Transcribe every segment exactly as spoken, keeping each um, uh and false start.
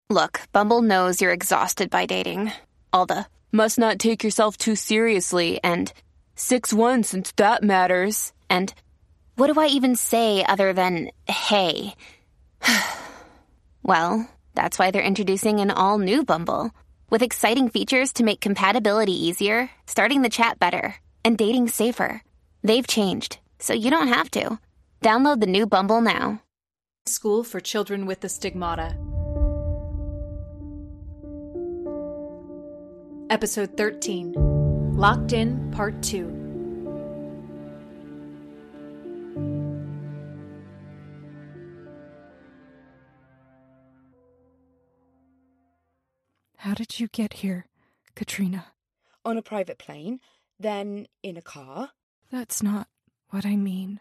Look, Bumble knows you're exhausted by dating. All the, must not take yourself too seriously, and six one since that matters, and what do I even say other than, hey? Well, that's why they're introducing an all-new Bumble, with exciting features to make compatibility easier, starting the chat better, and dating safer. They've changed, so you don't have to. Download the new Bumble now. School for Children with the Stigmata. Episode thirteen. Locked In, Part two. How did you get here, Katrina? On a private plane, then in a car. That's not what I mean.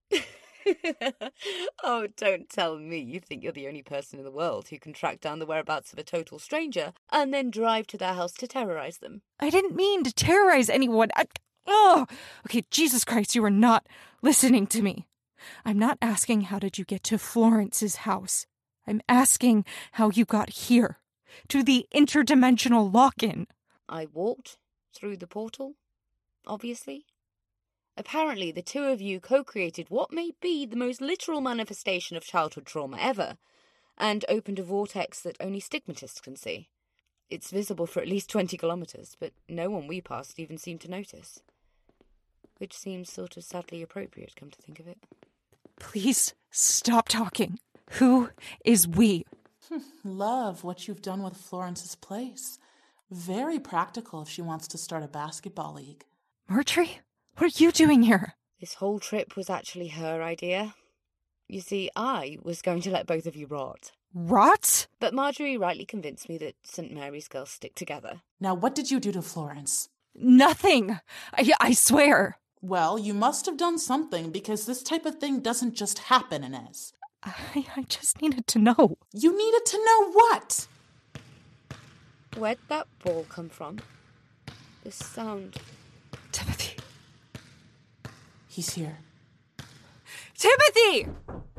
Oh, don't tell me you think you're the only person in the world who can track down the whereabouts of a total stranger and then drive to their house to terrorize them. I didn't mean to terrorize anyone. I, oh, okay, Jesus Christ, you are not listening to me. I'm not asking how did you get to Florence's house. I'm asking how you got here, to the interdimensional lock-in. I walked through the portal, obviously. Apparently, the two of you co-created what may be the most literal manifestation of childhood trauma ever, and opened a vortex that only stigmatists can see. It's visible for at least twenty kilometres, but no one we passed even seemed to notice. Which seems sort of sadly appropriate, come to think of it. Please stop talking. Who is we? Love what you've done with Florence's place. Very practical if she wants to start a basketball league. Marjorie? What are you doing here? This whole trip was actually her idea. You see, I was going to let both of you rot. Rot? But Marjorie rightly convinced me that Saint Mary's girls stick together. Now, what did you do to Florence? Nothing. I, I swear. Well, you must have done something, because this type of thing doesn't just happen, Inez. I, I just needed to know. You needed to know what? Where'd that ball come from? The sound. Timothy. He's here. Timothy!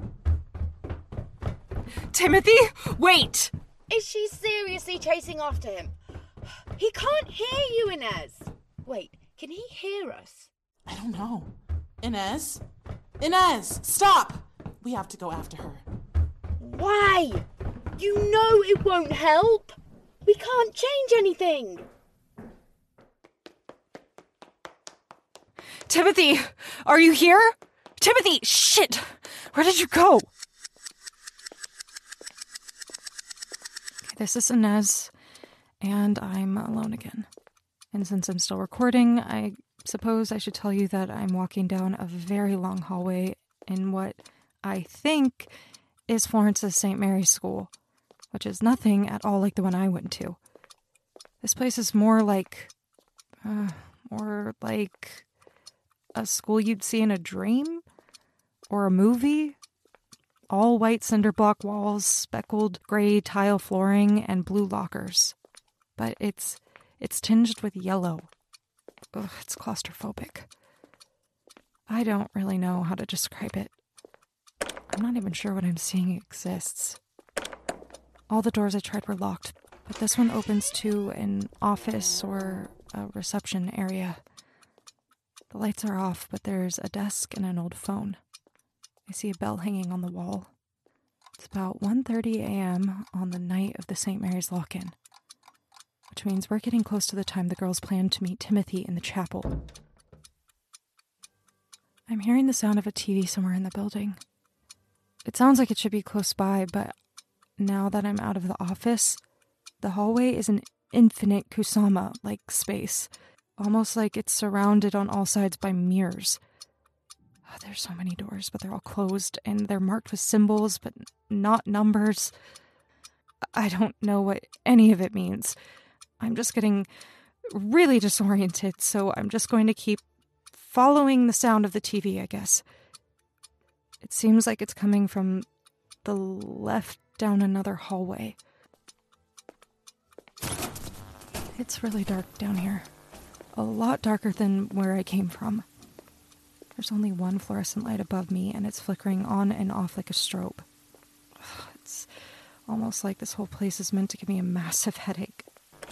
Timothy, wait! Is she seriously chasing after him? He can't hear you, Inez. Wait, can he hear us? I don't know. Inez? Inez, stop! We have to go after her. Why? You know it won't help. We can't change anything. Timothy, are you here? Timothy, shit! Where did you go? Okay, this is Inez, and I'm alone again. And since I'm still recording, I suppose I should tell you that I'm walking down a very long hallway in what I think is Florence's Saint Mary's School, which is nothing at all like the one I went to. This place is more like, uh, more like a school you'd see in a dream or a movie. All white cinder block walls, speckled gray tile flooring, and blue lockers. But it's it's tinged with yellow. Ugh, it's claustrophobic. I don't really know how to describe it. I'm not even sure what I'm seeing exists. All the doors I tried were locked, but this one opens to an office or a reception area. The lights are off, but there's a desk and an old phone. I see a bell hanging on the wall. It's about one thirty a.m. on the night of the Saint Mary's lock-in, which means we're getting close to the time the girls plan to meet Timothy in the chapel. I'm hearing the sound of a T V somewhere in the building. It sounds like it should be close by, but now that I'm out of the office, the hallway is an infinite Kusama-like space, almost like it's surrounded on all sides by mirrors. Oh, there's so many doors, but they're all closed, and they're marked with symbols, but not numbers. I don't know what any of it means. I'm just getting really disoriented, so I'm just going to keep following the sound of the T V, I guess. It seems like it's coming from the left down another hallway. It's really dark down here. A lot darker than where I came from. There's only one fluorescent light above me, and it's flickering on and off like a strobe. It's almost like this whole place is meant to give me a massive headache.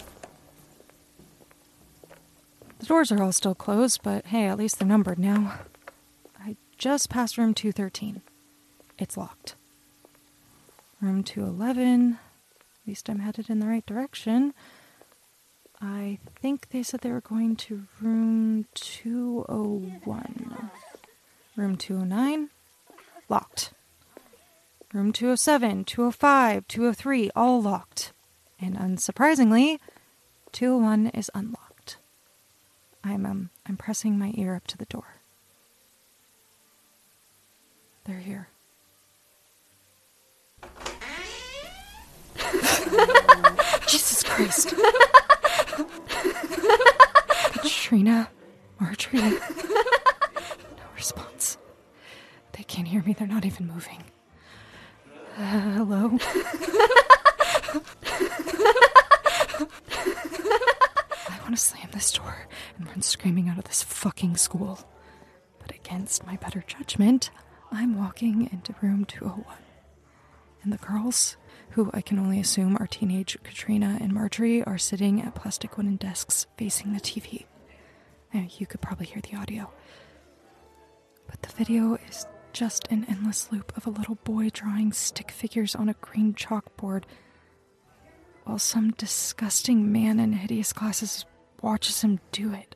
The doors are all still closed, but hey, at least they're numbered now. I just passed room two thirteen. It's locked. Room two eleven. At least I'm headed in the right direction. I think they said they were going to room two oh one. Room two oh nine. Locked. Room two oh seven, two oh five, two oh three, all locked. And unsurprisingly, two oh one is unlocked. I'm um I'm pressing my ear up to the door. They're here. Jesus Christ. Katrina, Marjorie. No response. They can't hear me. They're not even moving. Uh, hello? I want to slam this door and run screaming out of this fucking school. But against my better judgment, I'm walking into room two oh one. And the girls, who I can only assume are teenage Katrina and Marjorie, are sitting at plastic wooden desks facing the T V. Now, you could probably hear the audio. But the video is just an endless loop of a little boy drawing stick figures on a green chalkboard while some disgusting man in hideous glasses watches him do it.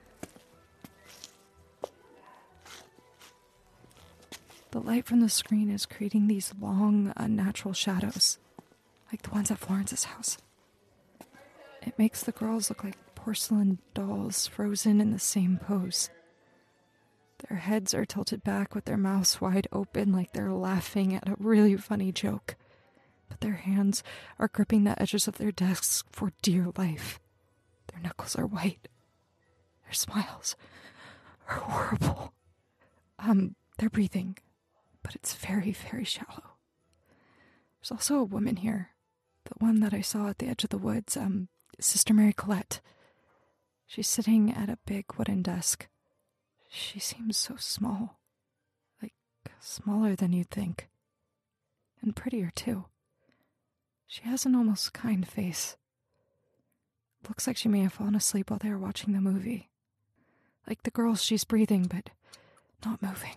The light from the screen is creating these long, unnatural shadows, like the ones at Florence's house. It makes the girls look like porcelain dolls frozen in the same pose. Their heads are tilted back with their mouths wide open like they're laughing at a really funny joke. But their hands are gripping the edges of their desks for dear life. Their knuckles are white. Their smiles are horrible. Um, they're breathing, but it's very, very shallow. There's also a woman here. The one that I saw at the edge of the woods, um, Sister Mary Colette. She's sitting at a big wooden desk. She seems so small. Like, smaller than you'd think. And prettier, too. She has an almost kind face. Looks like she may have fallen asleep while they were watching the movie. Like the girls, she's breathing, but not moving.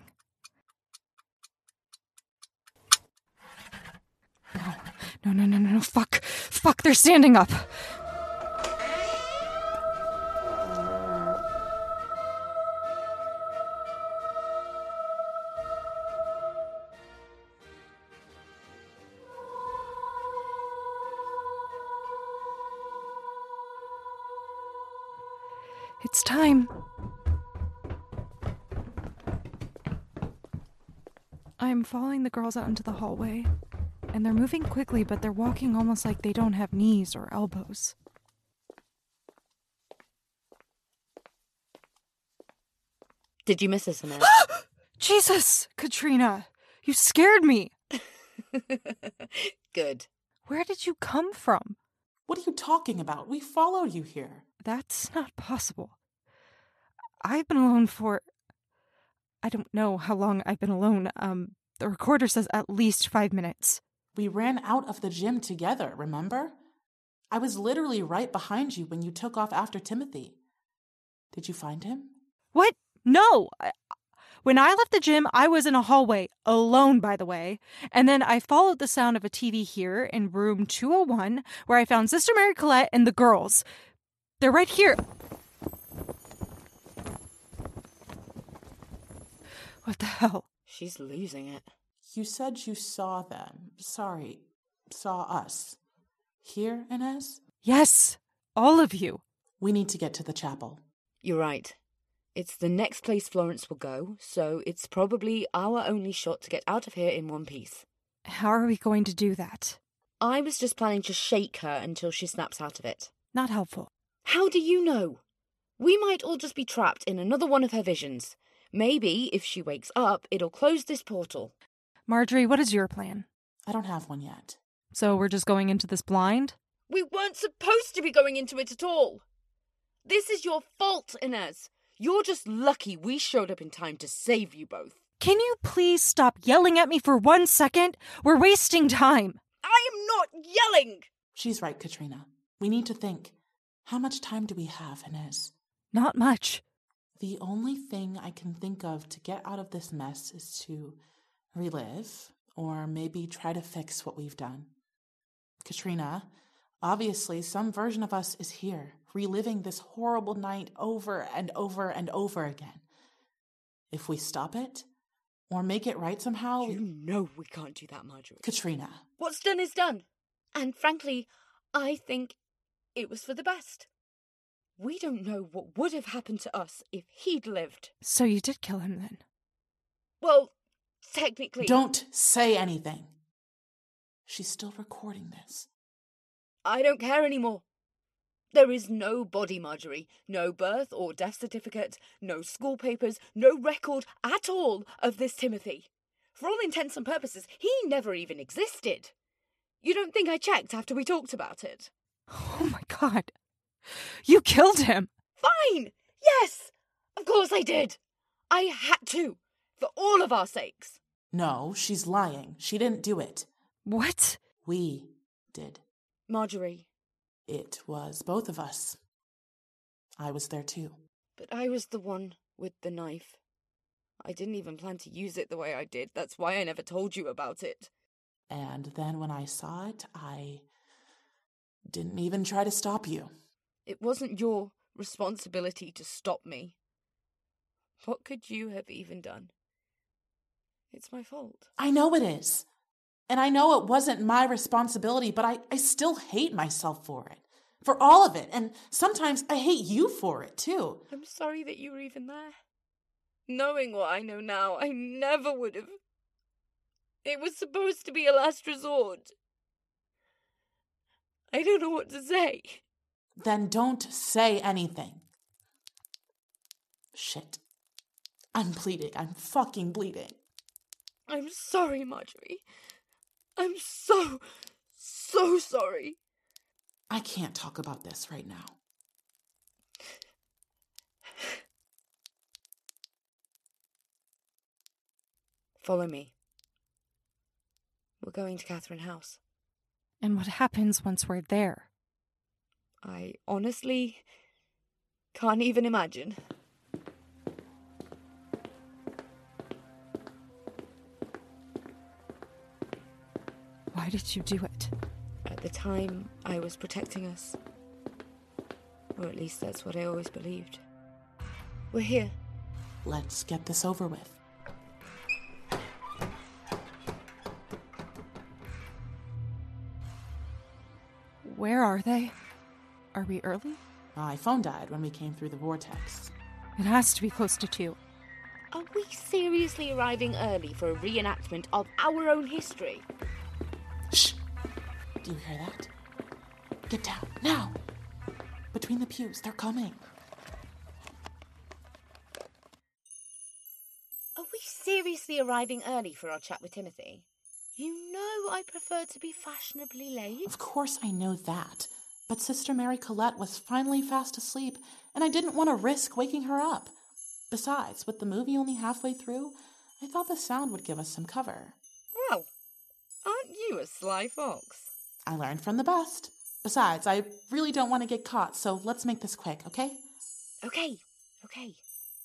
No, no, no, no, no, no, fuck. Fuck, they're standing up. It's time. I'm following the girls out into the hallway, and they're moving quickly, but they're walking almost like they don't have knees or elbows. Did you miss us, Annette? Jesus, Katrina, you scared me. Good. Where did you come from? What are you talking about? We followed you here. That's not possible. I've been alone for... I don't know how long I've been alone. Um, the recorder says at least five minutes. We ran out of the gym together, remember? I was literally right behind you when you took off after Timothy. Did you find him? What? No! I, when I left the gym, I was in a hallway, alone, by the way, and then I followed the sound of a T V here in room two oh one, where I found Sister Mary Colette and the girls. They're right here. What the hell? She's losing it. You said you saw them. Sorry, saw us. Here, Inez? Yes, all of you. We need to get to the chapel. You're right. It's the next place Florence will go, so it's probably our only shot to get out of here in one piece. How are we going to do that? I was just planning to shake her until she snaps out of it. Not helpful. How do you know? We might all just be trapped in another one of her visions. Maybe, if she wakes up, it'll close this portal. Marjorie, what is your plan? I don't have one yet. So we're just going into this blind? We weren't supposed to be going into it at all. This is your fault, Inez. You're just lucky we showed up in time to save you both. Can you please stop yelling at me for one second? We're wasting time. I am not yelling! She's right, Katrina. We need to think. How much time do we have, Inez? Not much. The only thing I can think of to get out of this mess is to relive, or maybe try to fix what we've done. Katrina, obviously some version of us is here, reliving this horrible night over and over and over again. If we stop it, or make it right somehow... You know we can't do that, Marjorie. Katrina. What's done is done. And frankly, I think it was for the best. We don't know what would have happened to us if he'd lived. So you did kill him then? Well, technically... Don't say anything. She's still recording this. I don't care anymore. There is no body, Marjorie. No birth or death certificate, no school papers, no record at all of this Timothy. For all intents and purposes, he never even existed. You don't think I checked after we talked about it? Oh my God. You killed him! Fine! Yes! Of course I did! I had to, for all of our sakes. No, she's lying. She didn't do it. What? We did. Marjorie. It was both of us. I was there too. But I was the one with the knife. I didn't even plan to use it the way I did. That's why I never told you about it. And then when I saw it, I didn't even try to stop you. It wasn't your responsibility to stop me. What could you have even done? It's my fault. I know it is. And I know it wasn't my responsibility, but I, I still hate myself for it. For all of it. And sometimes I hate you for it, too. I'm sorry that you were even there. Knowing what I know now, I never would have. It was supposed to be a last resort. I don't know what to say. Then don't say anything. Shit. I'm bleeding. I'm fucking bleeding. I'm sorry, Marjorie. I'm so, so sorry. I can't talk about this right now. Follow me. We're going to Catherine House. And what happens once we're there? I honestly can't even imagine. Why did you do it? At the time, I was protecting us. Or at least that's what I always believed. We're here. Let's get this over with. Where are they? Are we early? My phone died when we came through the vortex. It has to be close to two. Are we seriously arriving early for a reenactment of our own history? Shh! Do you hear that? Get down, now! Between the pews, they're coming. Are we seriously arriving early for our chat with Timothy? You know I prefer to be fashionably late. Of course I know that. But Sister Mary Colette was finally fast asleep, and I didn't want to risk waking her up. Besides, with the movie only halfway through, I thought the sound would give us some cover. Well, aren't you a sly fox? I learned from the best. Besides, I really don't want to get caught, so let's make this quick, okay? Okay, okay.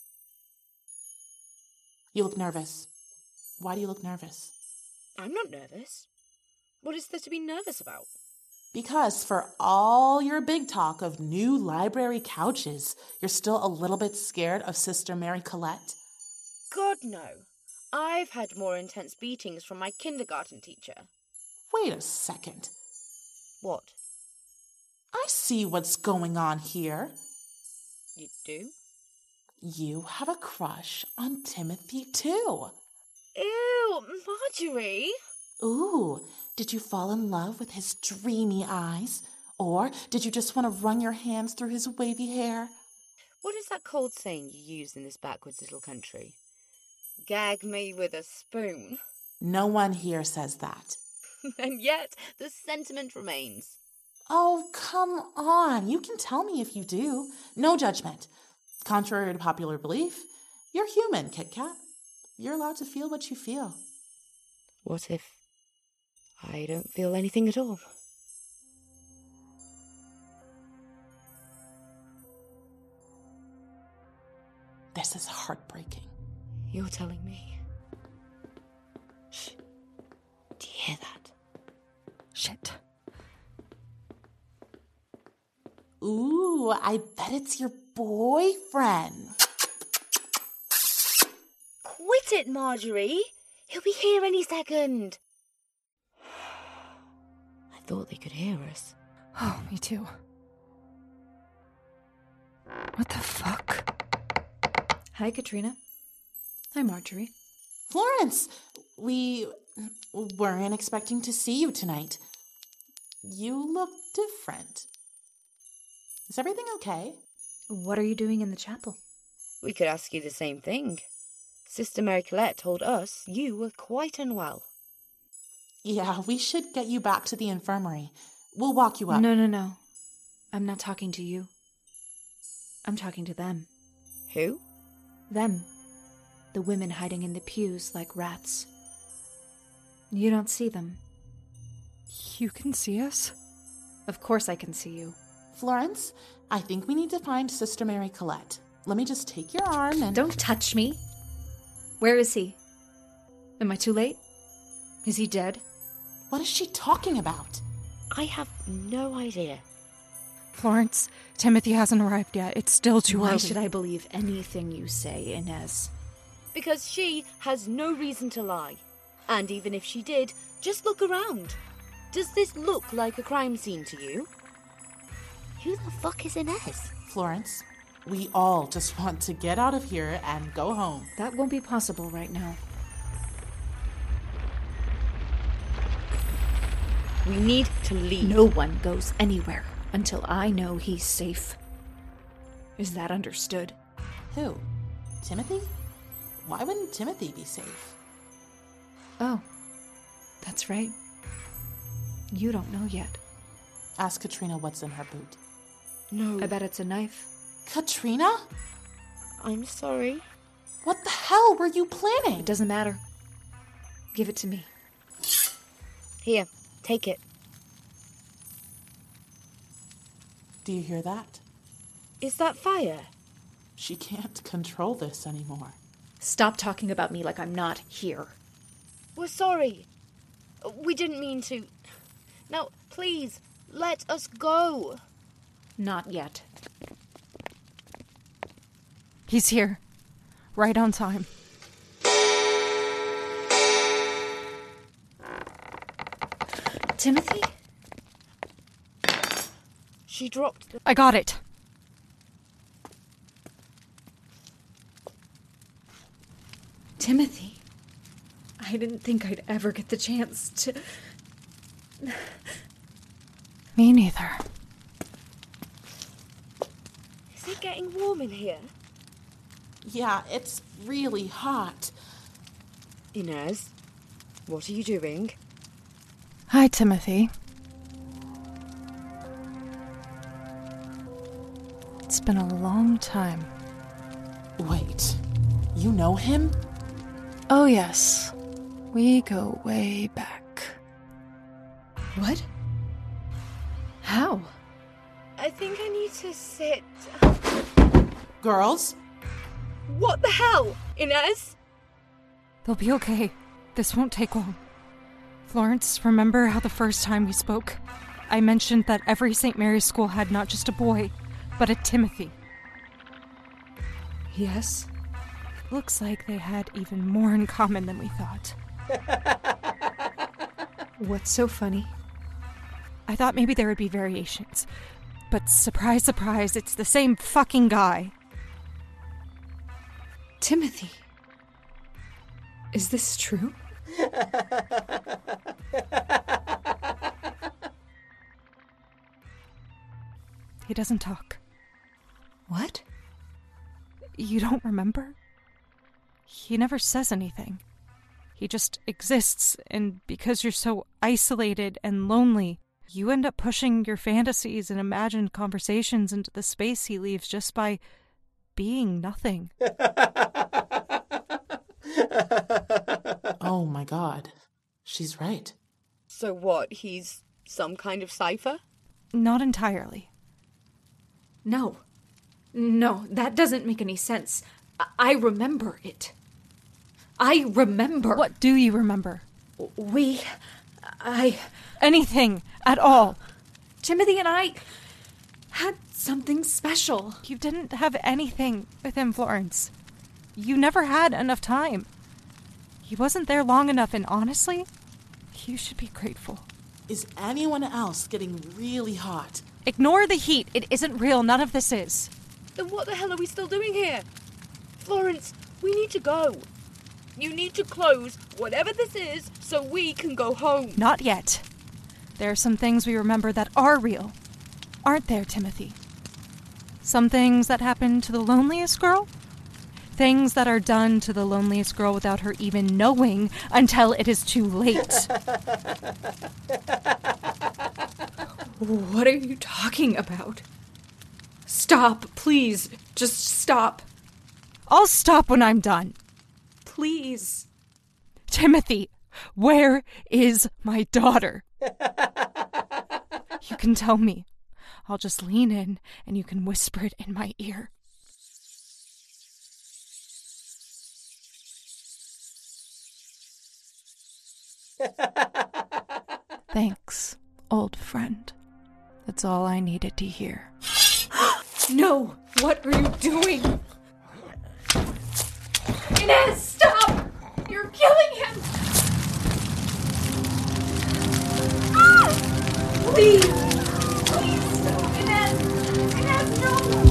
You look nervous. Why do you look nervous? I'm not nervous. What is there to be nervous about? Because for all your big talk of new library couches, you're still a little bit scared of Sister Mary Colette? God, no. I've had more intense beatings from my kindergarten teacher. Wait a second. What? I see what's going on here. You do? You have a crush on Timothy, too. Ew, Marjorie. Ooh, did you fall in love with his dreamy eyes? Or did you just want to run your hands through his wavy hair? What is that cold saying you use in this backwards little country? Gag me with a spoon. No one here says that. And yet, the sentiment remains. Oh, come on. You can tell me if you do. No judgment. Contrary to popular belief, you're human, Kit Kat. You're allowed to feel what you feel. What if I don't feel anything at all. This is heartbreaking. You're telling me. Shh. Do you hear that? Shit. Ooh, I bet it's your boyfriend. Quit it, Marjorie. He'll be here any second. I thought they could hear us. Oh, me too. What the fuck? Hi, Katrina. Hi, Marjorie. Florence, we weren't expecting to see you tonight. You look different. Is everything okay? What are you doing in the chapel? We could ask you the same thing. Sister Mary Colette told us you were quite unwell. Yeah, we should get you back to the infirmary. We'll walk you up. No, no, no. I'm not talking to you. I'm talking to them. Who? Them. The women hiding in the pews like rats. You don't see them. You can see us? Of course I can see you. Florence, I think we need to find Sister Mary Colette. Let me just take your arm and... Don't touch me. Where is he? Am I too late? Is he dead? What is she talking about? I have no idea. Florence, Timothy hasn't arrived yet. It's still too Why early. should I believe anything you say, Inez? Because she has no reason to lie. And even if she did, just look around. Does this look like a crime scene to you? Who the fuck is Inez? Florence, we all just want to get out of here and go home. That won't be possible right now. We need to leave. No one goes anywhere until I know he's safe. Is that understood? Who? Timothy? Why wouldn't Timothy be safe? Oh, that's right. You don't know yet. Ask Katrina what's in her boot. No. I bet it's a knife. Katrina? I'm sorry. What the hell were you planning? It doesn't matter. Give it to me. Here, take it. Do you hear that? Is that fire? She can't control this anymore. Stop talking about me like I'm not here. We're sorry. We didn't mean to. Now, please, let us go. Not yet. He's here. Right on time. Timothy? She dropped the... I got it. Timothy? I didn't think I'd ever get the chance to... Me neither. Is it getting warm in here? Yeah, it's really hot. Inez, what are you doing? Hi, Timothy. It's been a long time. Wait, you know him? Oh, yes. We go way back. What? How? I think I need to sit... Girls? What the hell, Inez? They'll be okay. This won't take long. Florence, remember how the first time we spoke, I mentioned that every Saint Mary's school had not just a boy, but a Timothy? Yes? It looks like they had even more in common than we thought. What's so funny? I thought maybe there would be variations, but surprise, surprise, it's the same fucking guy. Timothy. Is this true? He doesn't talk. What? You don't remember? He never says anything. He just exists, and because you're so isolated and lonely, you end up pushing your fantasies and imagined conversations into the space he leaves just by being nothing. Oh my god. She's right. So what, he's some kind of cipher? Not entirely. No. No, that doesn't make any sense. I, I remember it. I remember. What do you remember? We... I... Anything at all. Timothy and I had something special. You didn't have anything with him, Florence. You never had enough time. He wasn't there long enough, and honestly, you should be grateful. Is anyone else getting really hot? Ignore the heat. It isn't real. None of this is. Then what the hell are we still doing here? Florence, we need to go. You need to close whatever this is so we can go home. Not yet. There are some things we remember that are real. Aren't there, Timothy? Some things that happened to the loneliest girl? Things that are done to the loneliest girl without her even knowing until it is too late. What are you talking about? Stop, please. Just stop. I'll stop when I'm done. Please. Timothy, where is my daughter? You can tell me. I'll just lean in and you can whisper it in my ear. Thanks, old friend. That's all I needed to hear. No! What are you doing? Inez, stop! You're killing him! Ah! Please! Please stop, Inez! Inez, no!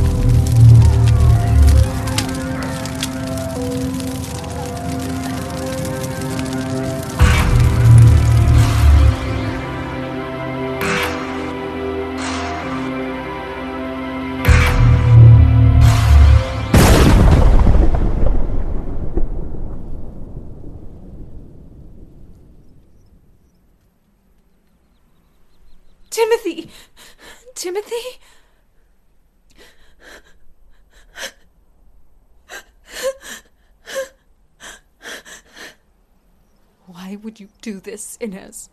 Timothy! Timothy? Why would you do this, Inez?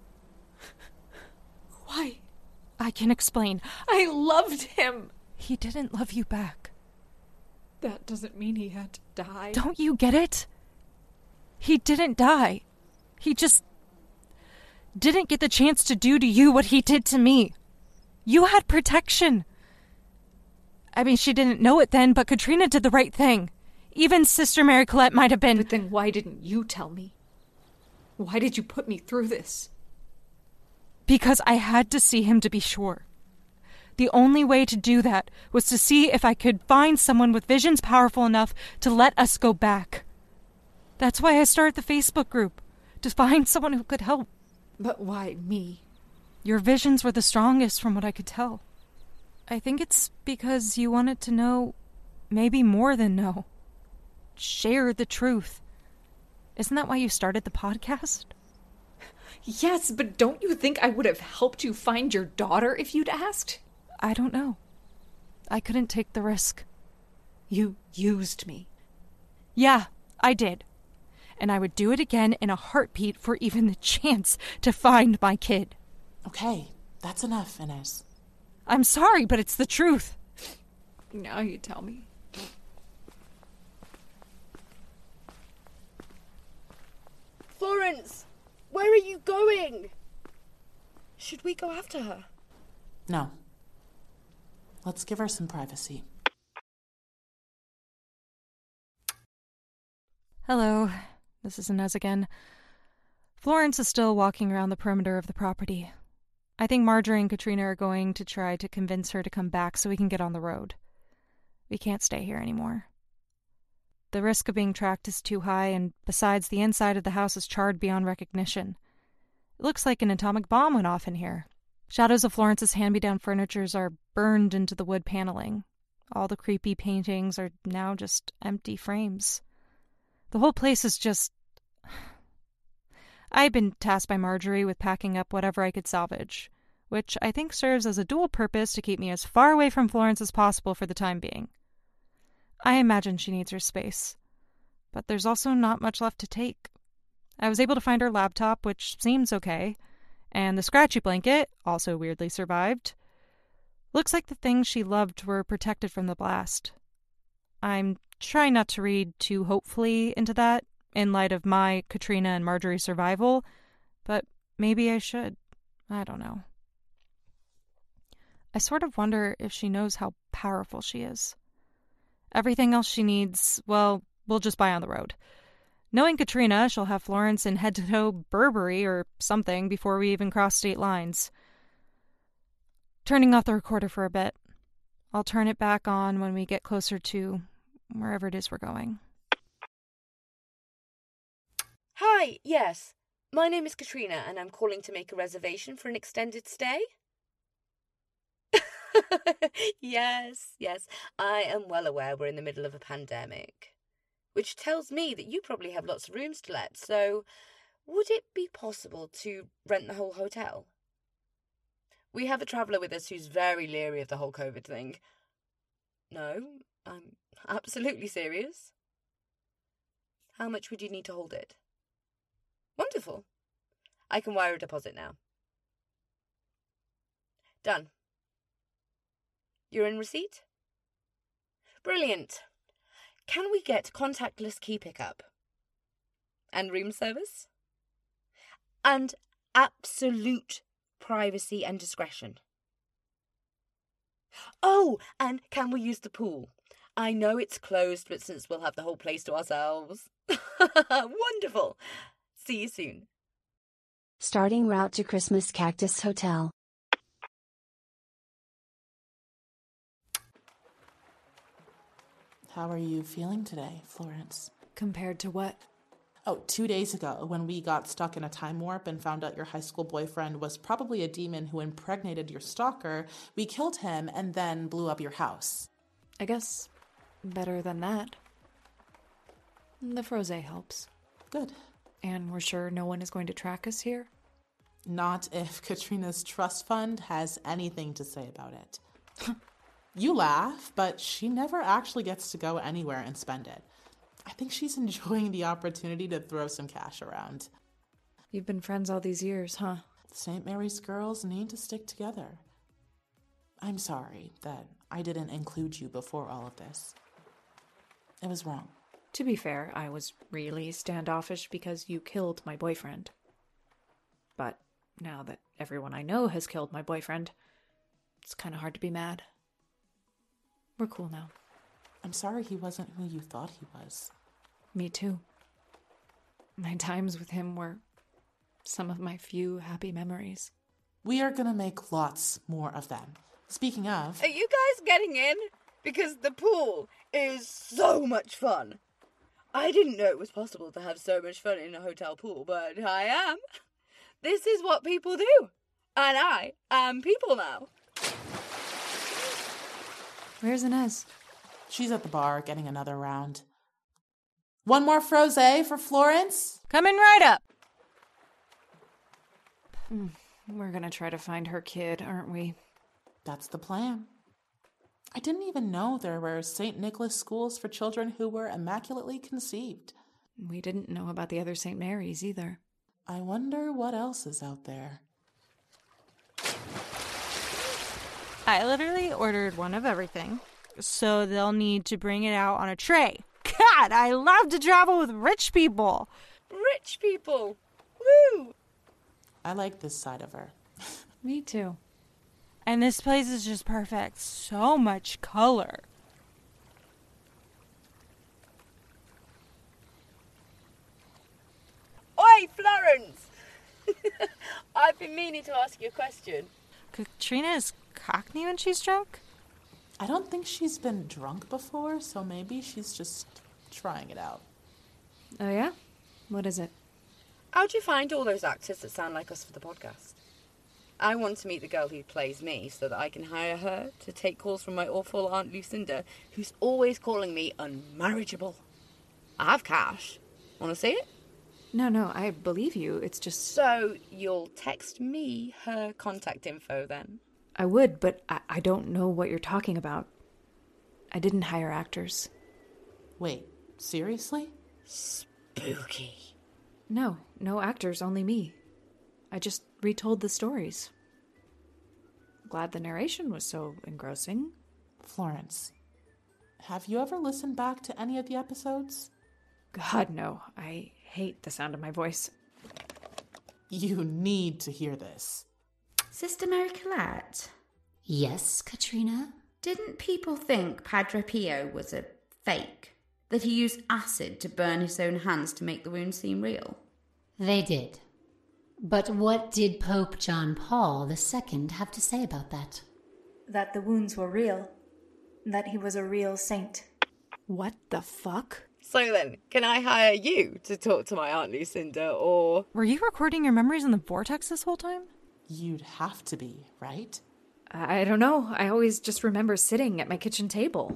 Why? I can explain. I loved him! He didn't love you back. That doesn't mean he had to die. Don't you get it? He didn't die. He just didn't get the chance to do to you what he did to me. You had protection. I mean, she didn't know it then, but Katrina did the right thing. Even Sister Mary Colette might have been... But then why didn't you tell me? Why did you put me through this? Because I had to see him to be sure. The only way to do that was to see if I could find someone with visions powerful enough to let us go back. That's why I started the Facebook group, to find someone who could help. But why me? Your visions were the strongest from what I could tell. I think it's because you wanted to know, maybe more than know. Share the truth. Isn't that why you started the podcast? Yes, but don't you think I would have helped you find your daughter if you'd asked? I don't know. I couldn't take the risk. You used me. Yeah, I did. And I would do it again in a heartbeat for even the chance to find my kid. Okay, that's enough, Inez. I'm sorry, but it's the truth. Now you tell me. Florence, where are you going? Should we go after her? No. Let's give her some privacy. Hello, this is Inez again. Florence is still walking around the perimeter of the property. I think Marjorie and Katrina are going to try to convince her to come back so we can get on the road. We can't stay here anymore. The risk of being tracked is too high, and besides, the inside of the house is charred beyond recognition. It looks like an atomic bomb went off in here. Shadows of Florence's hand-me-down furnitures are burned into the wood paneling. All the creepy paintings are now just empty frames. The whole place is just... I've been tasked by Marjorie with packing up whatever I could salvage, which I think serves as a dual purpose to keep me as far away from Florence as possible for the time being. I imagine she needs her space, but there's also not much left to take. I was able to find her laptop, which seems okay, And the scratchy blanket also weirdly survived. Looks like the things she loved were protected from the blast. I'm trying not to read too hopefully into that in light of my, Katrina, and Marjorie's survival, but maybe I should. I don't know. I sort of wonder if she knows how powerful she is. Everything else she needs, well, we'll just buy on the road. Knowing Katrina, she'll have Florence in head-to-toe Burberry or something before we even cross state lines. Turning off the recorder for a bit. I'll turn it back on when we get closer to wherever it is we're going. Hi, yes. My name is Katrina, and I'm calling to make a reservation for an extended stay. Yes, yes, I am well aware we're in the middle of a pandemic, which tells me that you probably have lots of rooms to let, so would it be possible to rent the whole hotel? We have a traveller with us who's very leery of the whole COVID thing. No, I'm absolutely serious. How much would you need to hold it? Wonderful. I can wire a deposit now. Done. You're in receipt? Brilliant. Can we get contactless key pickup? And room service? And absolute privacy and discretion. Oh, and can we use the pool? I know it's closed, but since we'll have the whole place to ourselves. Wonderful. See you soon. Starting route to Christmas Cactus Hotel. How are you feeling today, Florence? Compared to what? Oh, two days ago, when we got stuck in a time warp and found out your high school boyfriend was probably a demon who impregnated your stalker, we killed him and then blew up your house. I guess better than that. The frosé helps. Good. And we're sure no one is going to track us here? Not if Katrina's trust fund has anything to say about it. You laugh, but she never actually gets to go anywhere and spend it. I think she's enjoying the opportunity to throw some cash around. You've been friends all these years, huh? Saint Mary's girls need to stick together. I'm sorry that I didn't include you before all of this. It was wrong. To be fair, I was really standoffish because you killed my boyfriend. But now that everyone I know has killed my boyfriend, it's kind of hard to be mad. We're cool now. I'm sorry he wasn't who you thought he was. Me too. My times with him were some of my few happy memories. We are gonna make lots more of them. Speaking of... Are you guys getting in? Because the pool is so much fun. I didn't know it was possible to have so much fun in a hotel pool, but I am. This is what people do. And I am people now. Where's Inez? She's at the bar getting another round. One more frosé for Florence? Coming right up. We're gonna try to find her kid, aren't we? That's the plan. I didn't even know there were Saint Nicholas schools for children who were immaculately conceived. We didn't know about the other Saint Mary's either. I wonder what else is out there. I literally ordered one of everything, so they'll need to bring it out on a tray. God, I love to travel with rich people. Rich people. Woo! I like this side of her. Me too. And this place is just perfect. So much color. Oi, Florence! I've been meaning to ask you a question. Katrina is cockney when she's drunk? I don't think she's been drunk before, so maybe she's just trying it out. Oh yeah? What is it? How'd you find all those actors that sound like us for the podcast? I want to meet the girl who plays me so that I can hire her to take calls from my awful Aunt Lucinda, who's always calling me unmarriageable. I have cash. Want to see it? No, no, I believe you. It's just... So you'll text me her contact info then? I would, but I, I don't know what you're talking about. I didn't hire actors. Wait, seriously? Spooky. No, no actors, only me. I just retold the stories. Glad the narration was so engrossing. Florence, have you ever listened back to any of the episodes? God, no. I hate the sound of my voice. You need to hear this. Sister Mary Colette, Yes, Katrina? didn't people think Padre Pio was a fake? That he used acid to burn his own hands to make the wound seem real? They did. But what did Pope John Paul the Second have to say about that? That the wounds were real. That he was a real saint. What the fuck? So then, can I hire you to talk to my Aunt Lucinda, or... Were you recording your memories in the vortex this whole time? You'd have to be, right? I don't know. I always just remember sitting at my kitchen table.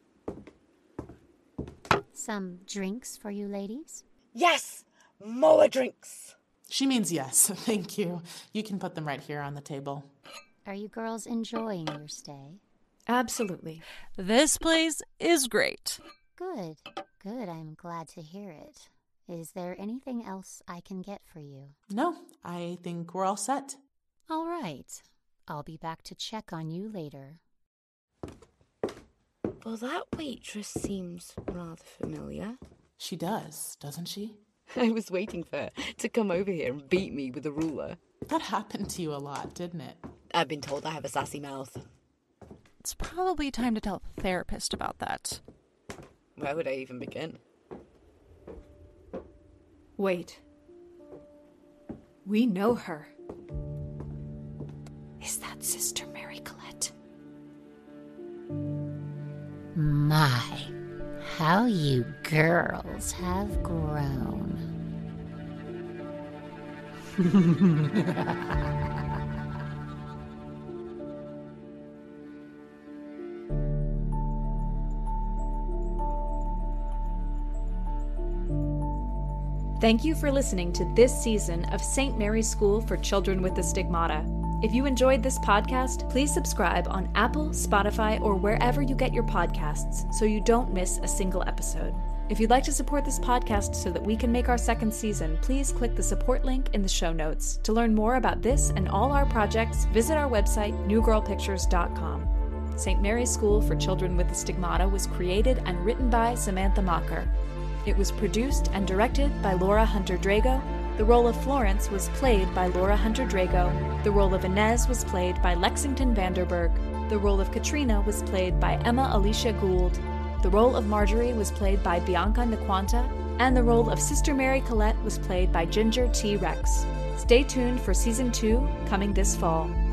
Some drinks for you ladies? Yes! More drinks! She means yes, thank you. You can put them right here on the table. Are you girls enjoying your stay? Absolutely. This place is great. Good, good. I'm glad to hear it. Is there anything else I can get for you? No, I think we're all set. All right. I'll be back to check on you later. Well, that waitress seems rather familiar. She does, doesn't she? I was waiting for her to come over here and beat me with a ruler. That happened to you a lot, didn't it? I've been told I have a sassy mouth. It's probably time to tell the therapist about that. Where would I even begin? Wait. We know her. Is that Sister Mary Colette? My, how you girls have grown. Thank you for listening to this season of Saint Mary's School for Children with the Stigmata. If you enjoyed this podcast, please subscribe on Apple, Spotify, or wherever you get your podcasts so you don't miss a single episode. If you'd like to support this podcast so that we can make our second season, please click the support link in the show notes. To learn more about this and all our projects, visit our website, new girl pictures dot com. Saint Mary's School for Children with the Stigmata was created and written by Samantha Mocker. It was produced and directed by Laura Hunter-Drago. The role of Florence was played by Laura Hunter-Drago. The role of Inez was played by Lexington Vanderberg. The role of Katrina was played by Emma Alicia Gould. The role of Marjorie was played by Bianca Nquanta. And the role of Sister Mary Colette was played by Ginger T. Rex. Stay tuned for Season two, coming this fall.